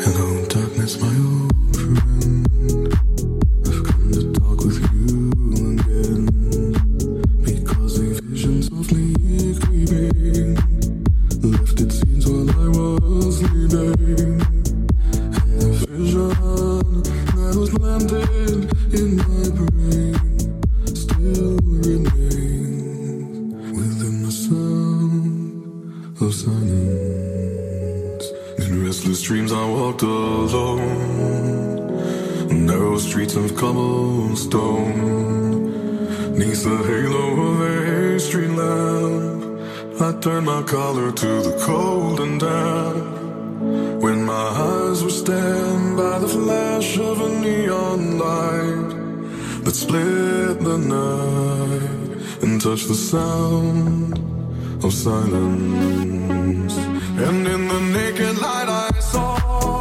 Hello, darkness, my old friend. I've come to talk with you again, because a vision softly creeping left its scenes while I was sleeping, and the vision that was planted in my brain still remains within the sound of silence. In restless dreams I walked alone, narrow streets of cobblestone, neath the halo of a street lamp. I turned my collar to the cold and damp, when my eyes were stabbed by the flash of a neon light that split the night and touched the sound of silence. And in the naked light I saw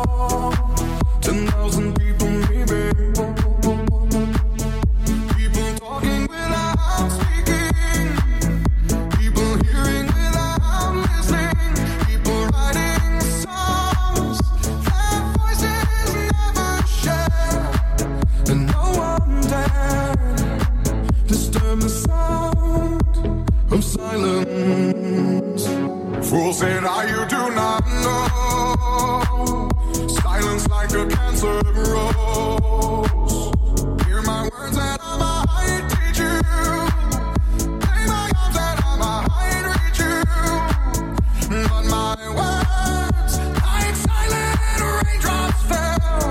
10,000 people, maybe, people talking without speaking, people hearing without listening, people writing songs that voices never share, and no one dared disturb the sound of silence. Fools said, you do not know. Silence like a cancer grows. Hear my words that I might teach you. Play my arms that I might reach you. But my words, like silent raindrops, fell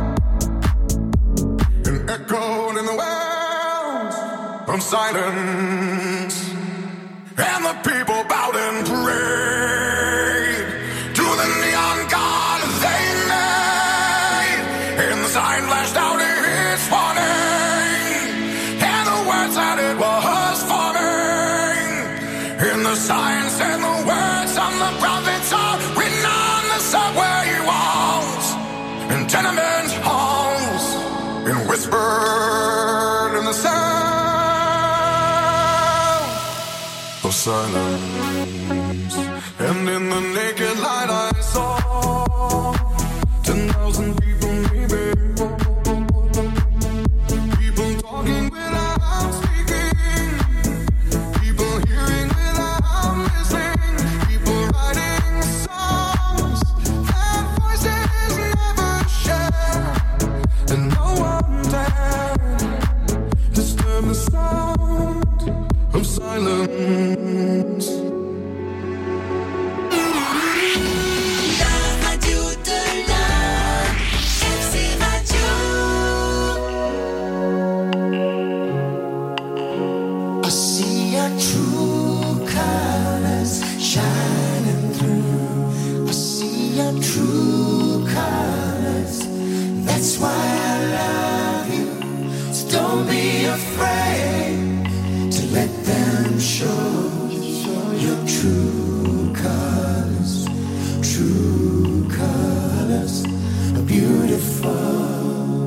and echoed in the wells of silence. And the people bowed and prayed to the neon god they made. And the sign flashed out its warning, and the words that it was forming. And the sign said the words of the prophets are written on the subway walls and tenement halls, and whispered in the sound of silence. And in the naked light I saw 10,000 people, maybe, people talking without speaking, people hearing without listening, people writing songs that voices never share, and no one dared disturb the sound of silence. That's why I love you. So don't be afraid to let them show your true colors. True colors are beautiful.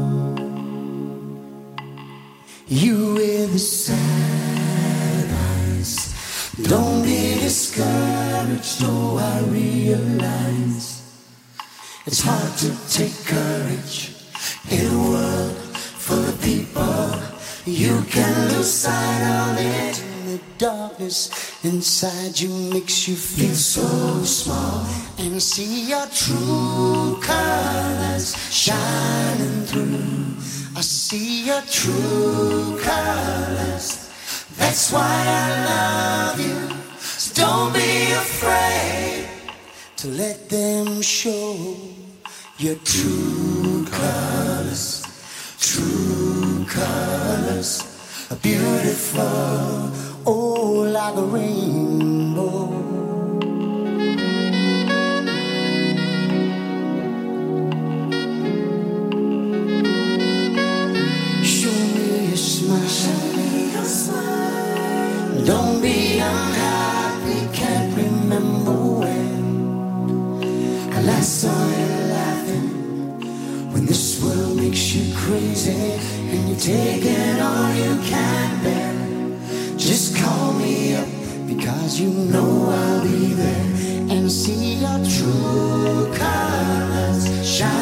You with the sad eyes, don't be discouraged. Oh, I realize it's hard to take courage in a world full of people. You can lose sight of it. The darkness inside you makes you feel so small. And I see your true colors shining through. I see your true colors. That's why I love you. So don't be afraid to let them show your true colors. True colors are beautiful, oh, like a rainbow. Show me your smile. Don't be unhappy, can't remember when I last saw you laughing. When this world makes you crazy and you're taking all you can bear, just call me up, because you know I'll be there. And see your true colors shine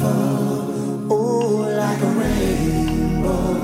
beautiful, oh, like a rainbow.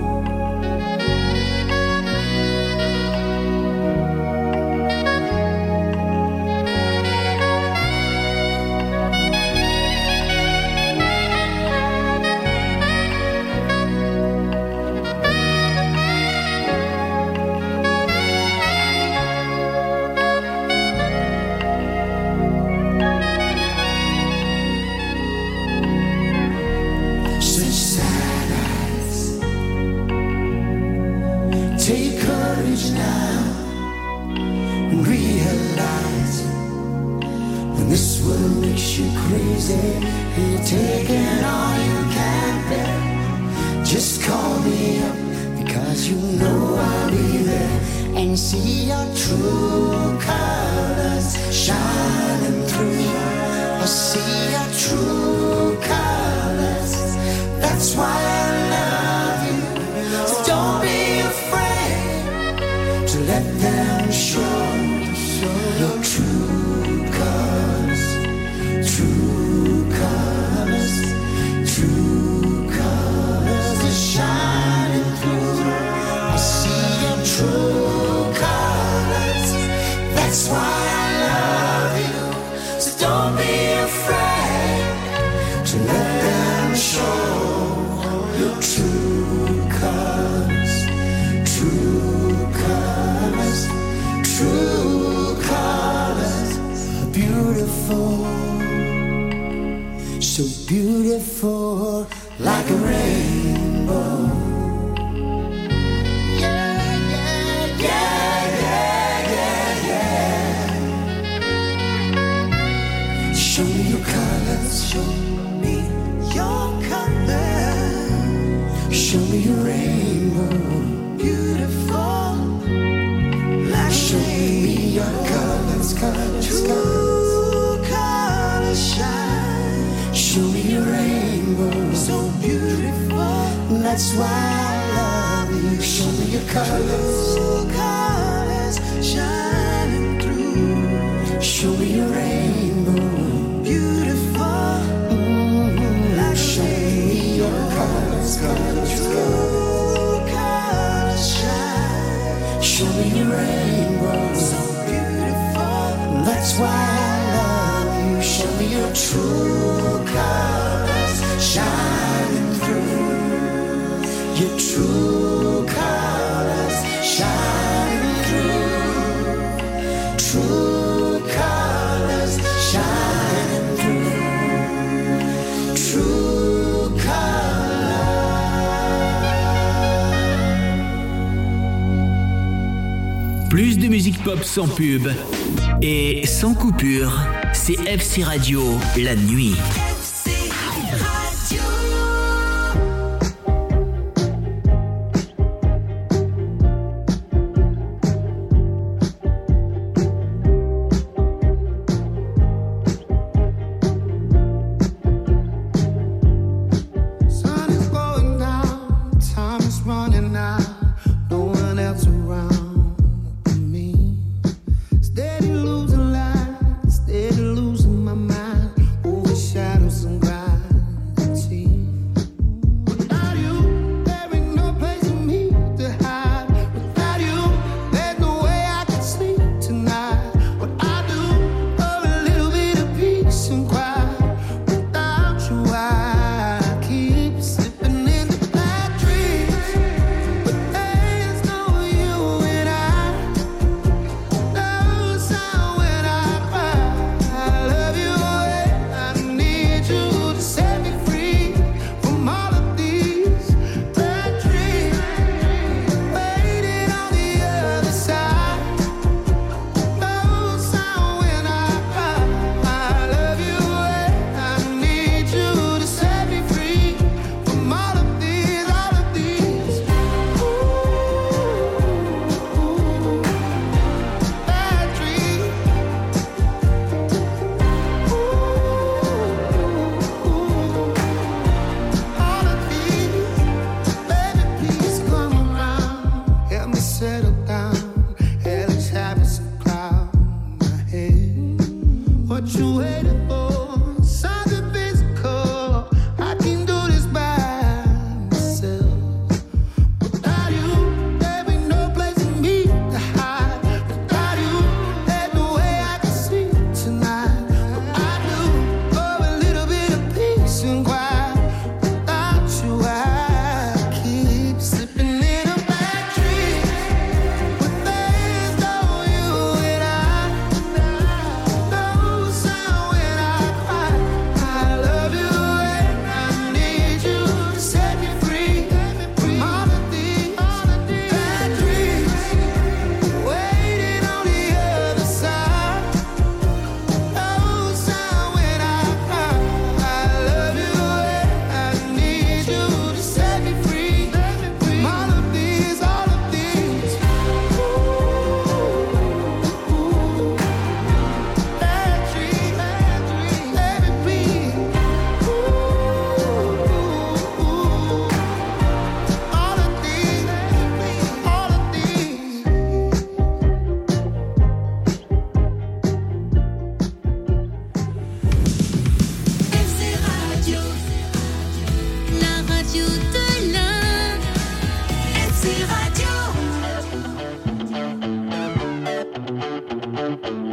You're taking all you can bear. Just call me up because you know I'll be there and see your true colors shining through. I see your true colors. That's why I love you. So don't be afraid to let them show your true colors. True colors, true colors are shining through. I see your true colors. That's why I love you. So don't be afraid to let them show your true colors. True colors, true colors are beautiful. So beautiful, like a rainbow. Yeah, yeah, yeah, yeah, yeah, yeah. Show me your colors, show me your colors. Show me your rainbow, beautiful, like show me your colors, colors, true colors shine. Show me your rainbow, so beautiful. That's why I love you. Show me your colors, colors shining through. Show me your rainbow, beautiful. Like show me your colors, colors, true colors shine. Show me your rainbow, so beautiful. That's why I love you. Show me your true colors shining through. Your true colors shining through. True colors shining through. True colors. Plus de musique pop sans pub et sans coupure. C'est FC Radio, la nuit. Steady losing my mind, shadows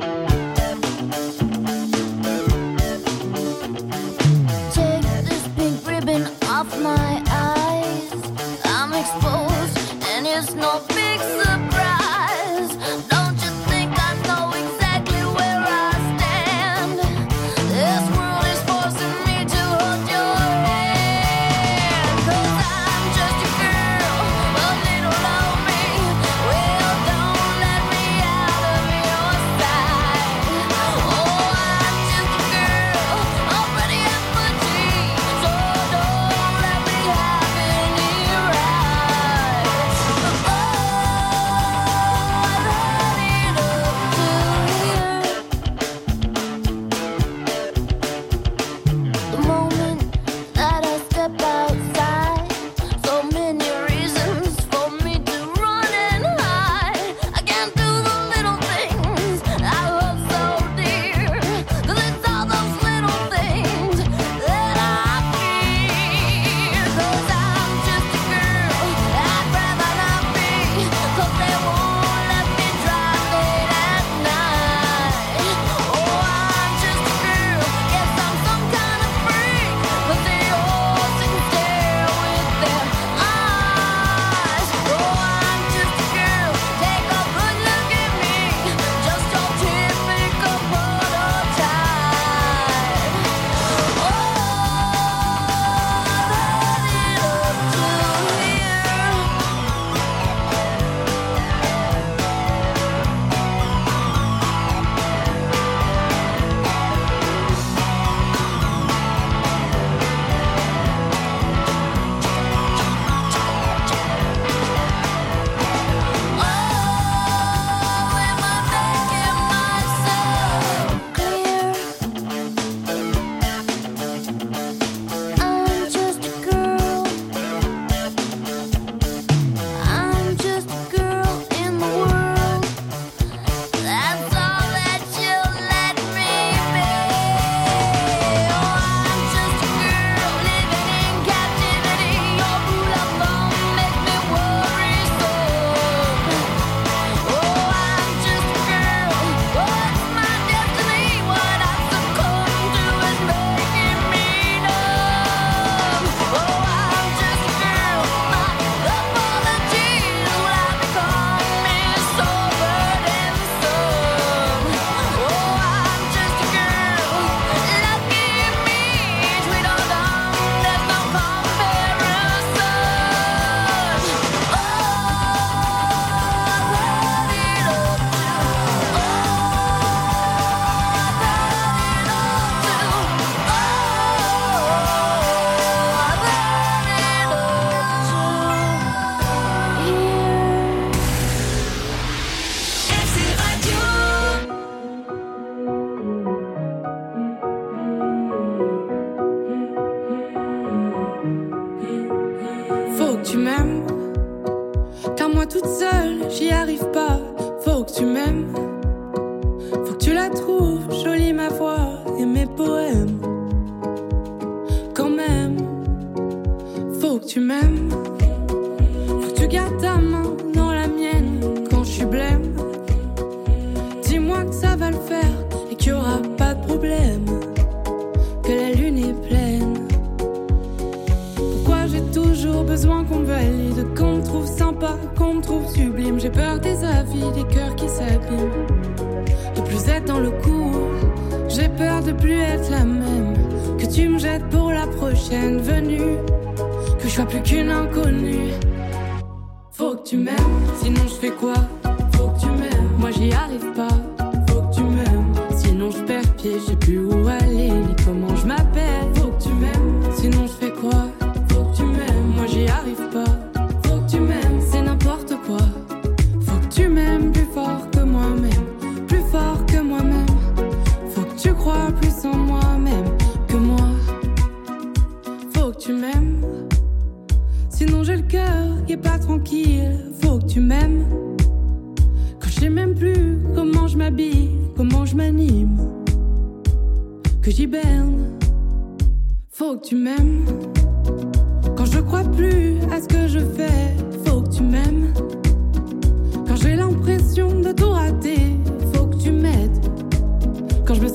Quand j'ai l'impression de tout rater, faut que tu m'aides.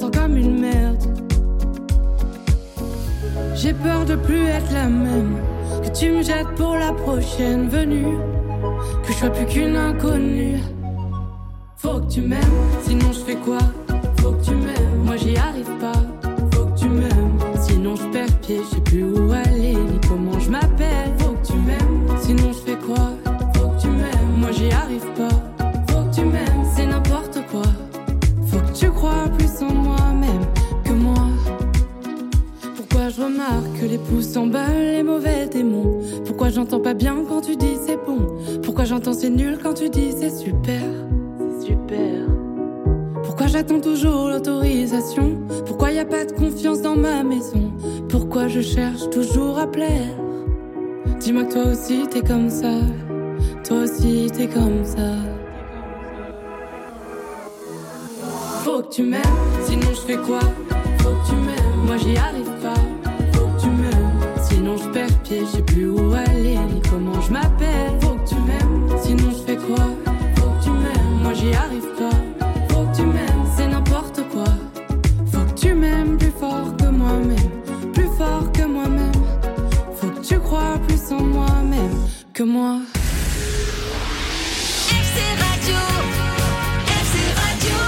sens comme une merde. J'ai peur de plus être la même, que tu me jettes pour la prochaine venue, que je sois plus qu'une inconnue. Faut que tu m'aimes, sinon je fais quoi? Faut que tu m'aimes, moi j'y arrive pas. Faut que tu m'aimes, sinon je perds pied, je sais plus où aller ni comment je m'appelle. Faut que tu m'aimes, sinon je fais quoi? Faut que tu m'aimes, moi j'y arrive pas. Faut que tu m'aimes, c'est n'importe quoi. Faut que tu crois plus en moi-même que moi. Pourquoi je remarque que les pouces s'emballent les mauvais démons? Pourquoi j'entends pas bien quand tu dis c'est bon? Pourquoi j'entends c'est nul quand tu dis c'est super? C'est super. Pourquoi j'attends toujours l'autorisation? Pourquoi y a pas de confiance dans ma maison? Pourquoi je cherche toujours à plaire? Dis-moi que toi aussi t'es comme ça. Toi aussi t'es comme ça. Faut que tu m'aimes, sinon je fais quoi? Faut que tu m'aimes, moi j'y arrive pas. Faut que tu m'aimes, sinon je perds pied, je sais plus où aller ni comment je m'appelle. Faut que tu m'aimes, sinon je fais quoi? Faut que tu m'aimes, moi j'y arrive pas. Faut que tu m'aimes, c'est n'importe quoi. Faut que tu m'aimes plus fort que moi-même, plus fort que moi-même. Faut que tu crois plus en moi-même que moi. FC Radio, FC Radio.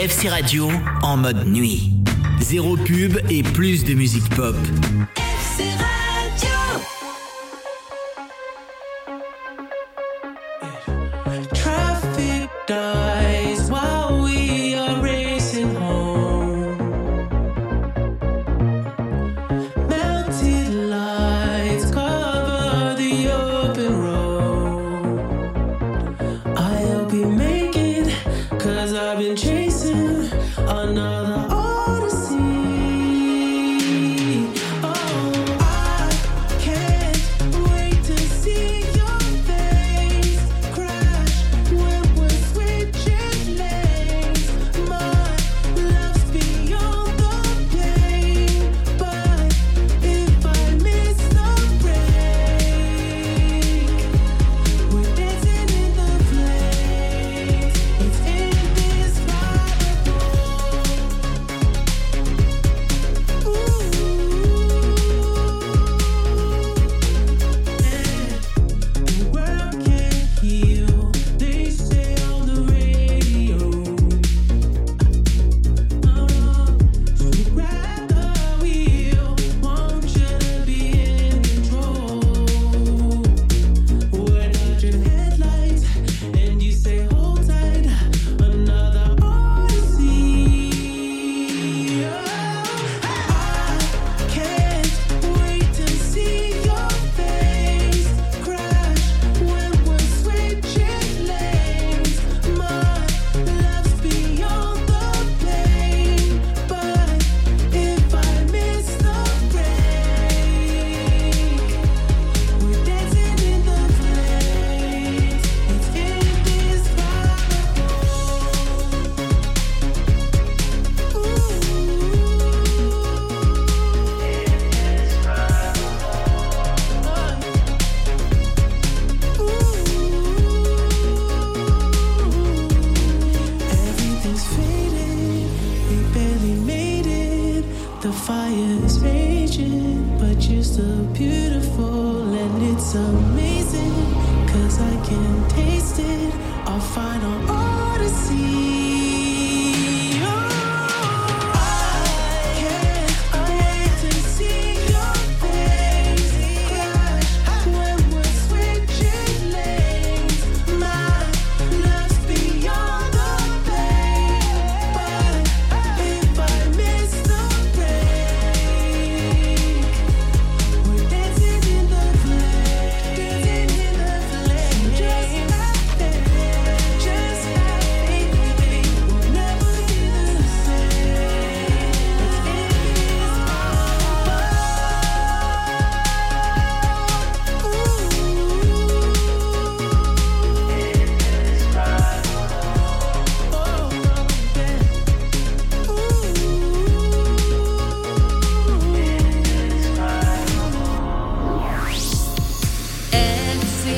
FC Radio en mode nuit. Zéro pub et plus de musique pop. FC Radio. Traffic dies while we are racing home. Melted lights cover the open road. I hope you make it, 'cause I've been chasing another odyssey. Oh, I can't wait to see your face crash when we're switching lanes. My love's beyond the pain, but if I miss the break, we're dancing in the flames. It's indescribable. The world can't heal, they say on the radio. So grab the wheel, want you to be in control. We're dodging headlights, and you say hold tight, another odyssey. I can't wait to see your face crash when we're switching lanes. My love's beyond the pain, but if I miss the break, we're dancing in the flames. It's indescribable. Everything's faded, we barely made it. The fire is raging, but you're still beautiful, and it's amazing, 'cause I can taste it, our final odyssey. I can't wait to see your face crash when we're switching lanes. My love's beyond the pain, but if I miss the break, we're dancing in the flames, just like that, just like we'll never be the same. It's FC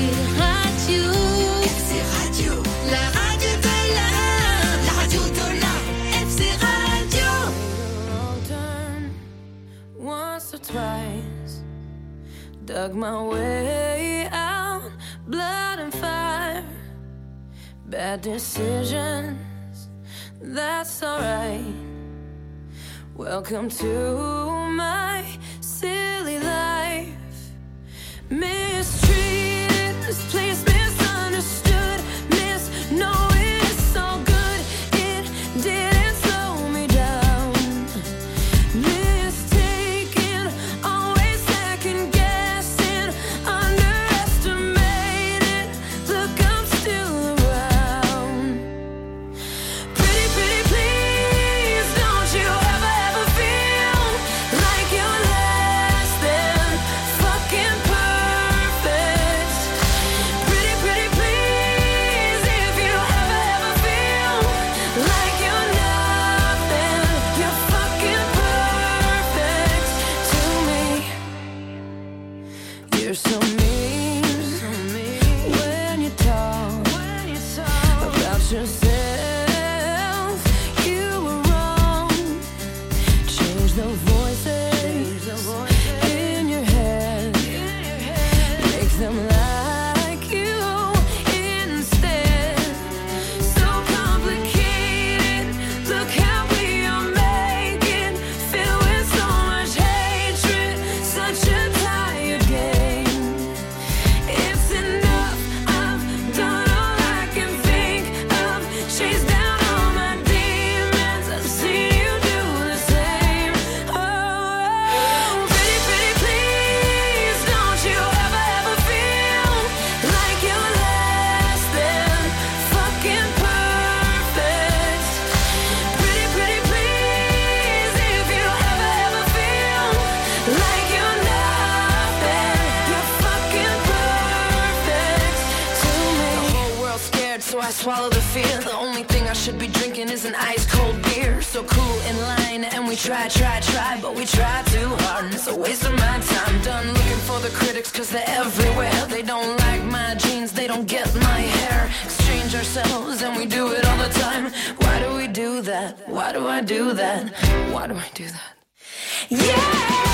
Radio. La radio de la radio de la FC Radio. Wrong turn once or twice, dug my way out, blood and fire, bad decisions, that's alright. Welcome to my silly life. Mistreated, this place misunderstood, knowing it's all good, it didn't slow me down. Mistaken, always second guessing, underestimated, look, I'm still around. Pretty, pretty, please, don't you ever feel like you're less than fucking perfect. Pretty, pretty, please, if you ever feel like you're nothing, you're fucking perfect to me. You're so mean when you talk about yourself. You were wrong. Change the voices in your head. Make them like you instead. So complicated. Look, swallow the fear. The only thing I should be drinking is an ice cold beer. So cool in line and we try, but we try too hard and it's a waste of my time. Done looking for the critics cause they're everywhere. They don't like my jeans, they don't get my hair. Exchange ourselves and we do it all the time. Why do we do that? Why do I do that? Why do I do that? Yeah!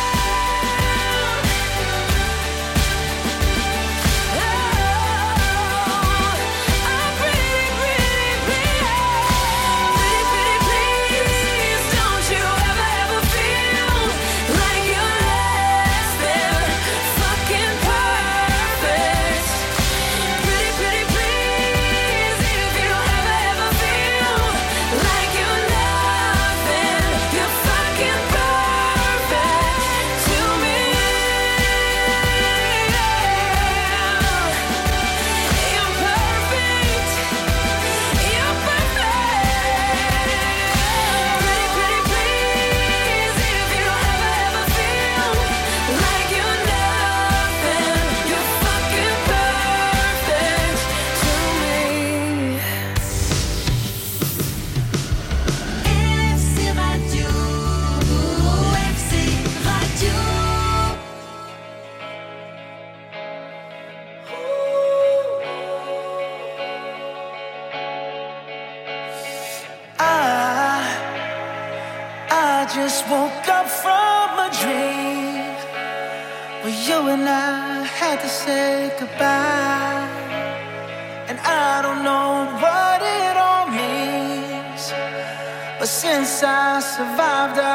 Just woke up from a dream where you and I had to say goodbye. And I don't know what it all means, but since I survived I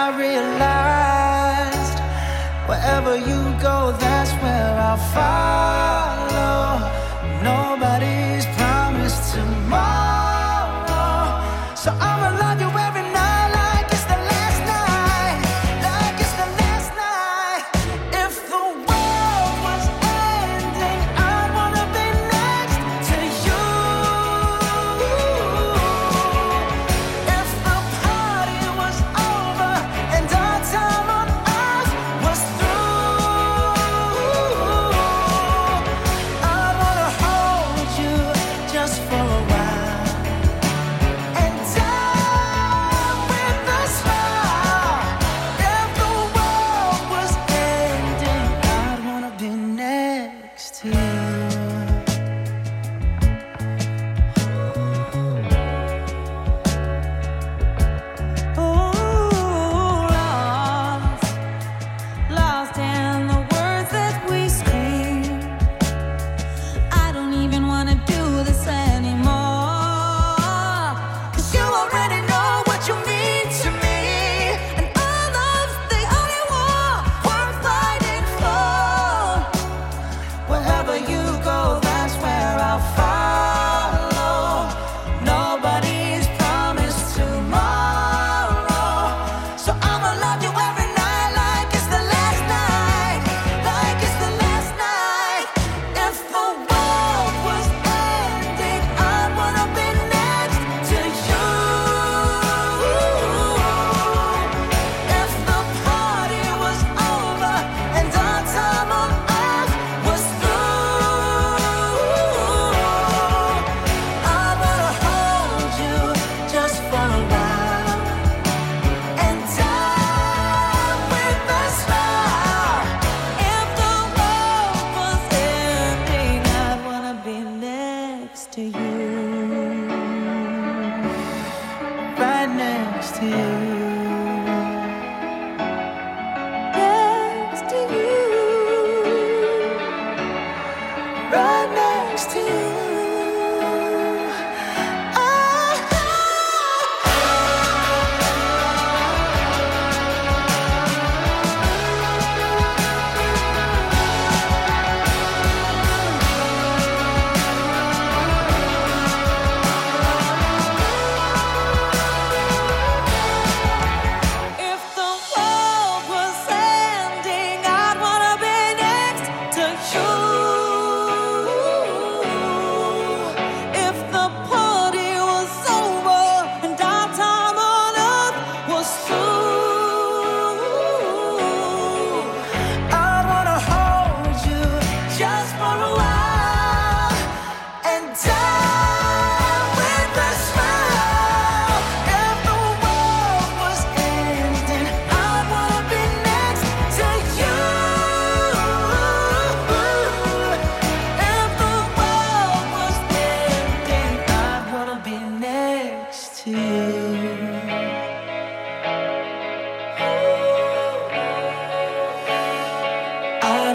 realized wherever you go, that's where I'll follow. Nobody's promised tomorrow, so I'ma love you every night. You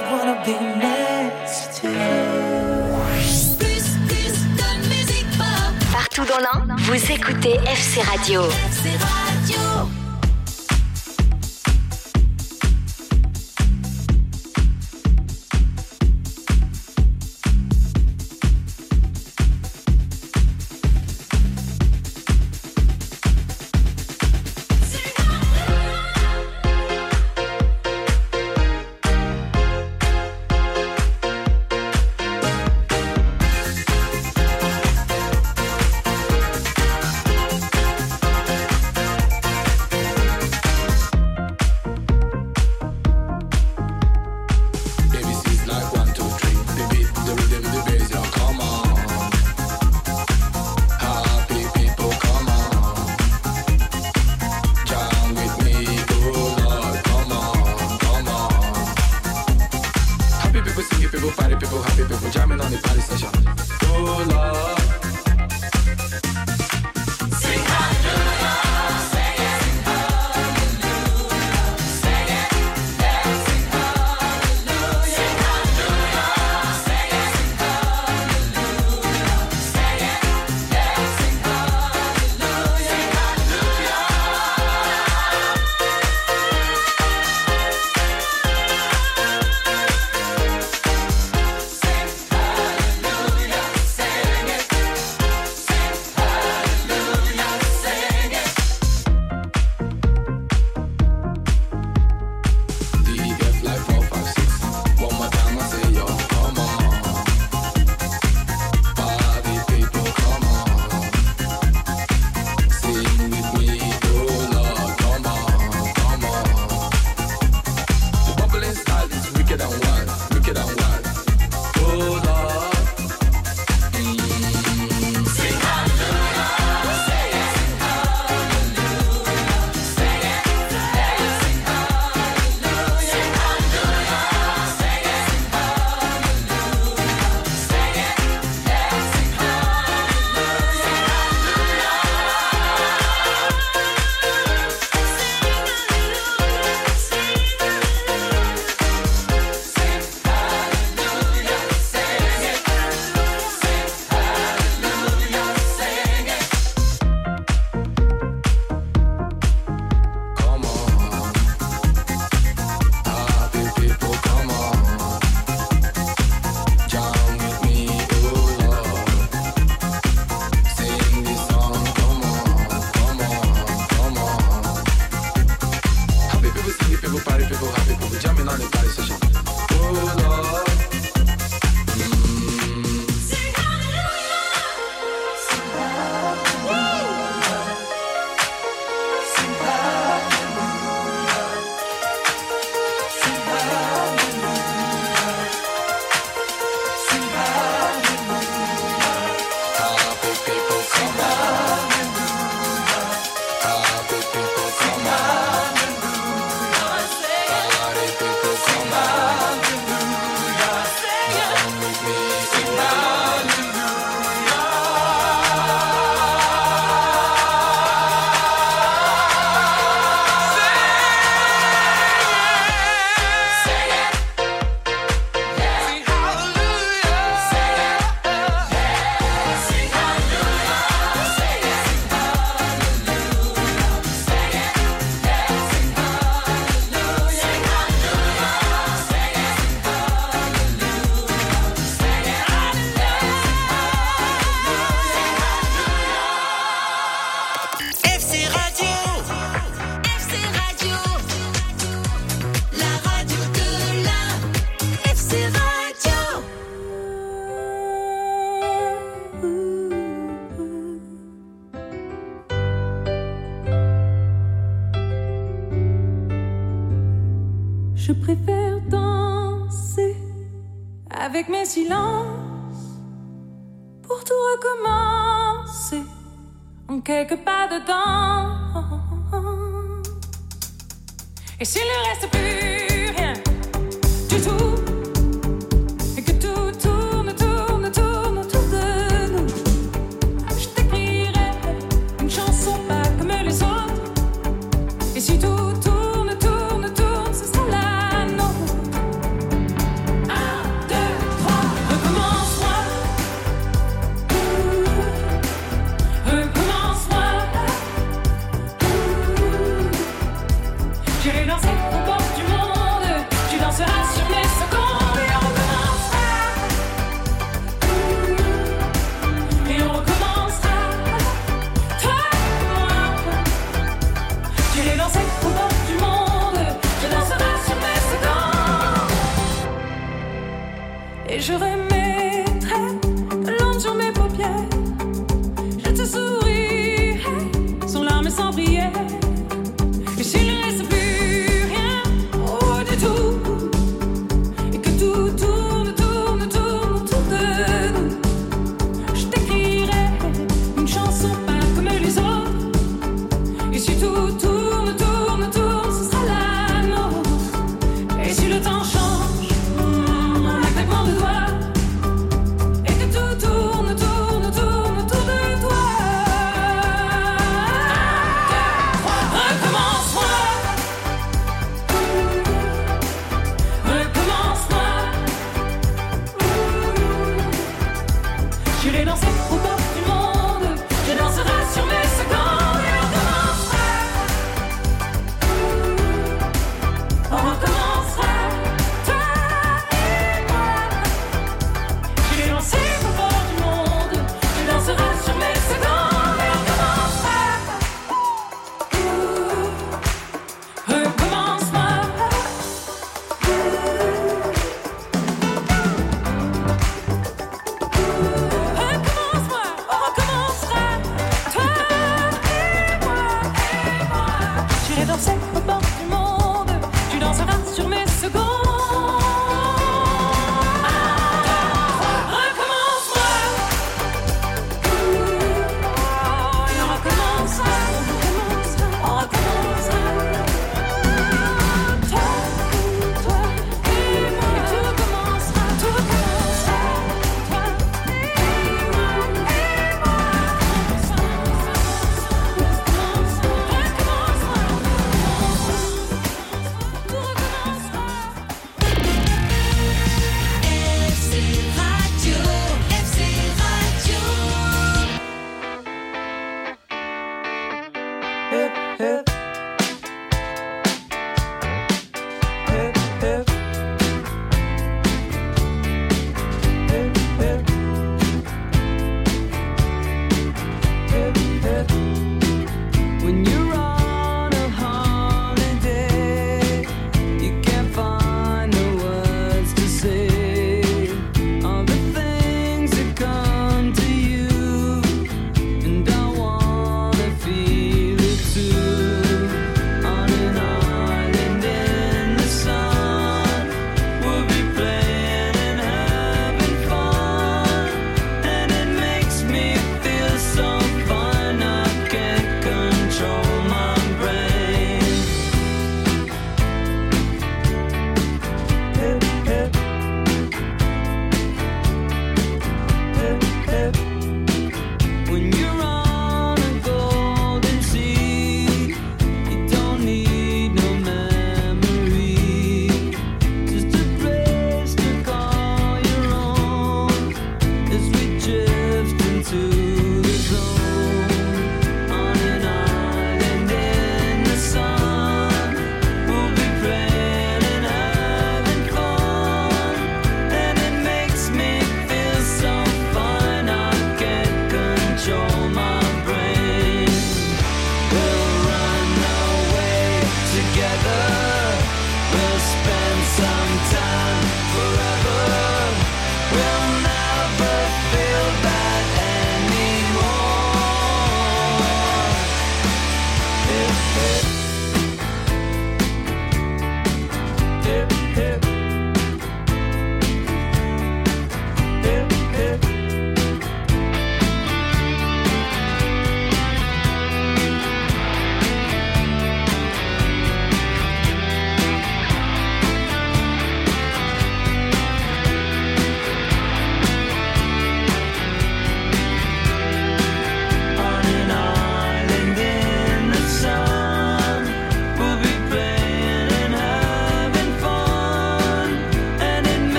wanna be next to you. Plus de musique pop. Partout dans l'Ain, vous écoutez FC Radio. FC Radio. Je préfère danser avec mes silences pour tout recommencer en quelques pas dedans. Et s'il ne reste plus rien du tout, et que tout tourne, tourne, tourne autour de nous, je t'écrirai une chanson pas comme les autres. Et si tout tourne, tourne, tourne, ce sera la nôtre. Et je remettrai de l'ombre sur mes paupières. Je te souris sans larmes et sans prière. Et s'il ne reste plus rien, oh du tout, et que tout tourne, tourne, tourne autour de nous, je t'écrirai une chanson pas comme les autres. Et si tout tourne, tourne, tourne, ce sera la nôtre. Et si le temps change, en un claquement de doigts, et que tout tourne, tourne, tourne autour de toi.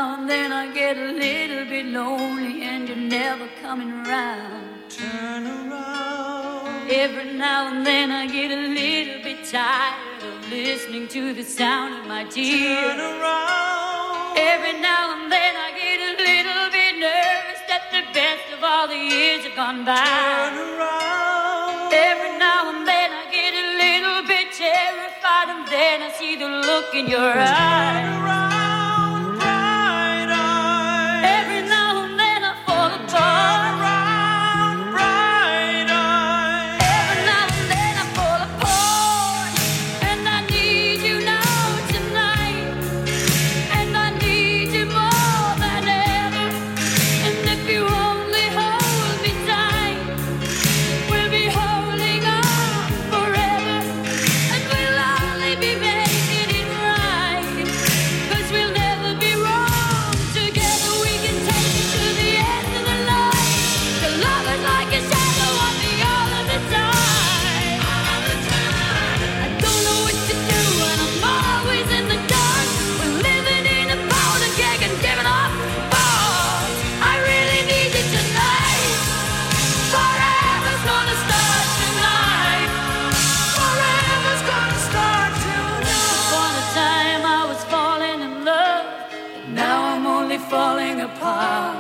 now and then I get a little bit lonely and you're never coming around. Turn around. Every now and then I get a little bit tired of listening to the sound of my tears. Turn around. Every now and then I get a little bit nervous that the best of all the years have gone by. Turn around. Every now and then I get a little bit terrified and then I see the look in your eyes. Turn around, bright eyes. Every now and then I fall apart. Turn around, bright eyes. Every now and then I fall apart. And I need you now tonight. And I need you more than ever. And if you only hold me tight, we'll be holding on forever. And we'll only be making it right. 'Cause we'll never be wrong. Together we can take it to the end of the line. The love is like a shadow on me all of the time. All the time. I don't know what to do and I'm always in the dark. We're living in a powder keg and giving up balls. I really need you tonight. Forever's gonna start tonight. Forever's gonna start tonight. For the time I was falling in love, but now I'm only falling apart.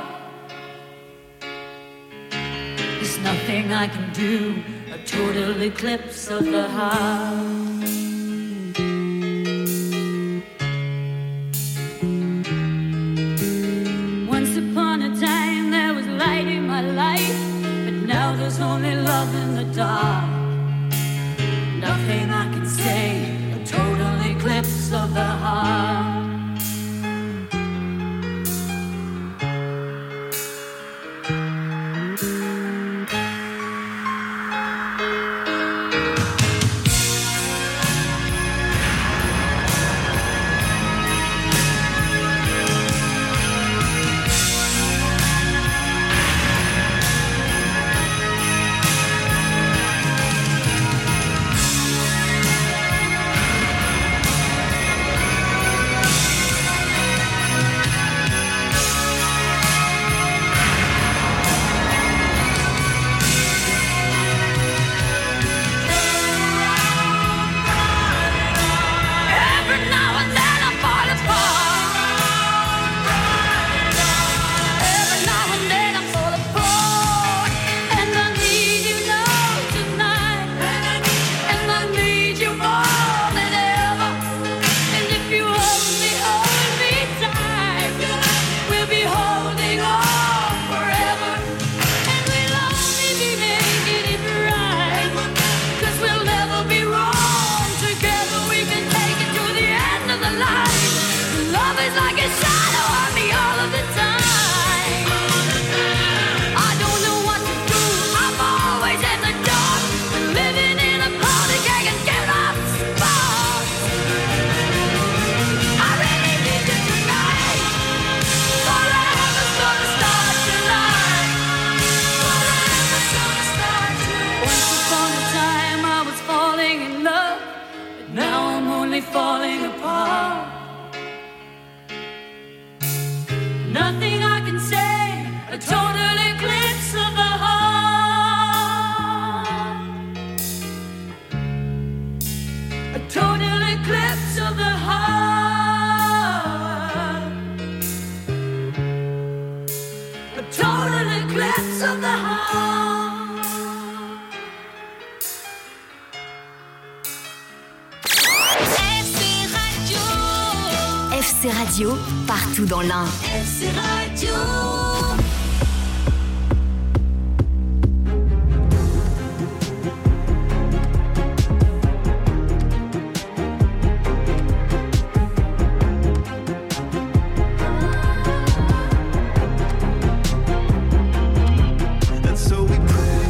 There's nothing I can do, a total eclipse of the heart. Once upon a time there was light in my life, but now there's only love in the dark. Nothing I can say, a total eclipse of the heart. Every now and then I fall apart. Every now and then I fall apart. And I need you now tonight. And I need you more than ever. And if you only hold me tight, we'll be holding on forever. And we'll only be making it right. 'Cause we'll never be wrong. Together we can take it to the end of the line. Love is like a shadow on me all of the time. I don't know what to do, I'm always in the dark. We're living in a powder keg and giving up sparks. I really need you tonight. Forever's gonna start tonight. Forever's gonna start tonight. Once upon a time I was falling in love, but now I'm only falling apart. Nothing I can say, a total eclipse of the heart. A total eclipse of the heart. A total eclipse of the heart. FC Radio. FC Radio, partout dans l'Ain. FC Radio. And so we pray.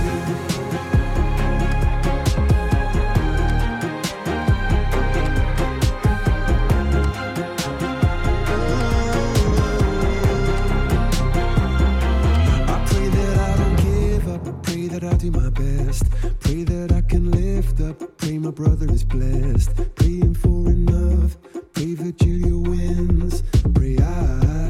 brother is blessed. Praying for enough. Pray Virgilia wins. Pray I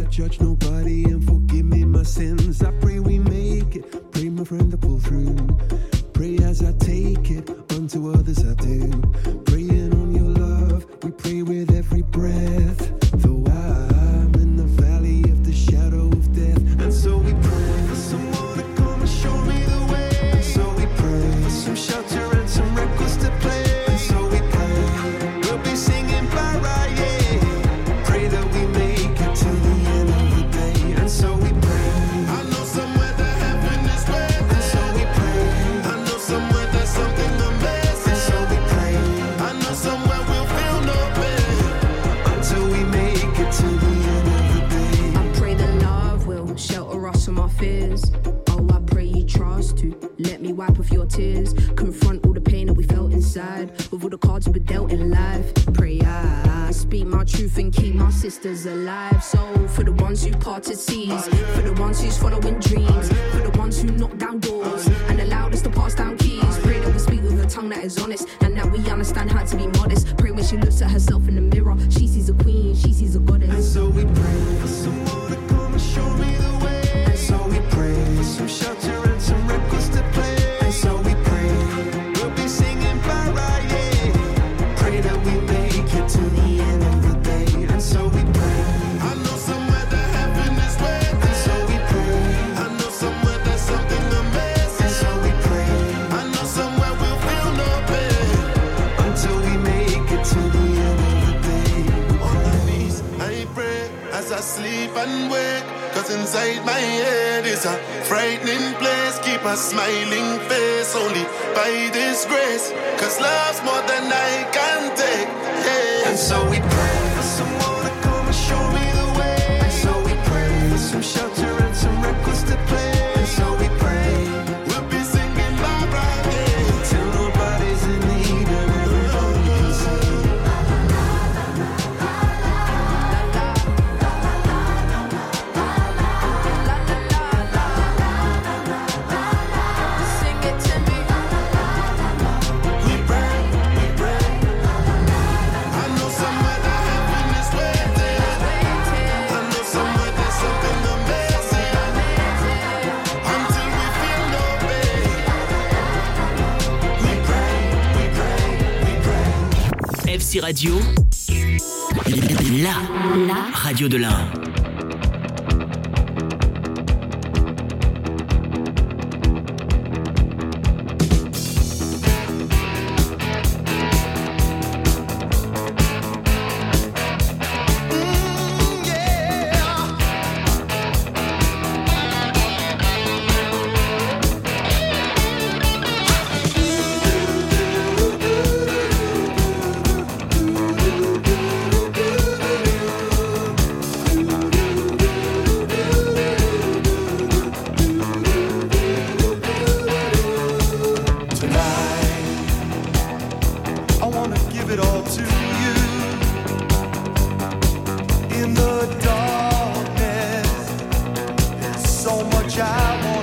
not judge nobody and forgive me my sins. I pray we make it, pray my friend to pull through. Pray as I take it, unto others I do. Praying on your love, we pray with every breath. Though I'm in the valley of the shadow of death. And so we pray for someone to come and show me the way. And so we pray for some shelter and some records to play. And so we pray, we'll be singing Mariah. Pray that we make it to the end of the day. And so we pray, I know somewhere that heaven is waiting. And so we pray, I know somewhere there's something amazing. And so we pray, I know somewhere we'll feel no pain until we make it to the end of the day. I pray that love will shelter us from our fears. Oh, I pray you trust to let me wipe off your tears. Confront all the pain that we felt inside, with all the cards we were dealt in life. Pray I speak my truth and keep my sisters alive. So for the ones who parted seas, for the ones who's following dreams, for the ones who knock down doors and allowed us to pass down keys. Pray that we speak with a tongue that is honest and that we understand how to be modest. Pray when she looks at herself in the mirror, she sees a queen, she sees a goddess. And so we pray for someone to come and show me the way. And so we pray for some shelter and some records to play. And so we pray, we'll be singing Mariah. Pray that we make it to the end of the day. And so we pray, I know somewhere that heaven is waiting. And so we pray, I know somewhere there's something amazing. And so we pray, I know somewhere we'll feel no pain until we make it to the end of the day. On my knees, I pray as I sleep and wake. Cause inside my head is a frightening place. Keep a smiling face only by this grace. Cause love's more than I can take. Yeah. And so we pray for someone to come and show me the way. And so we pray for some shelter and some records to play. And so we pray, we'll be singing Mariah till nobody's in need and everybody can sing. Sing it to me. We pray, we pray. I know somewhere that heaven is waiting. I know somewhere there's something amazing until we feel no pain. We pray, we pray, we pray. FC Radio, la radio de l'Ain. I wanna give it all to you. In the darkness, there's so much I want.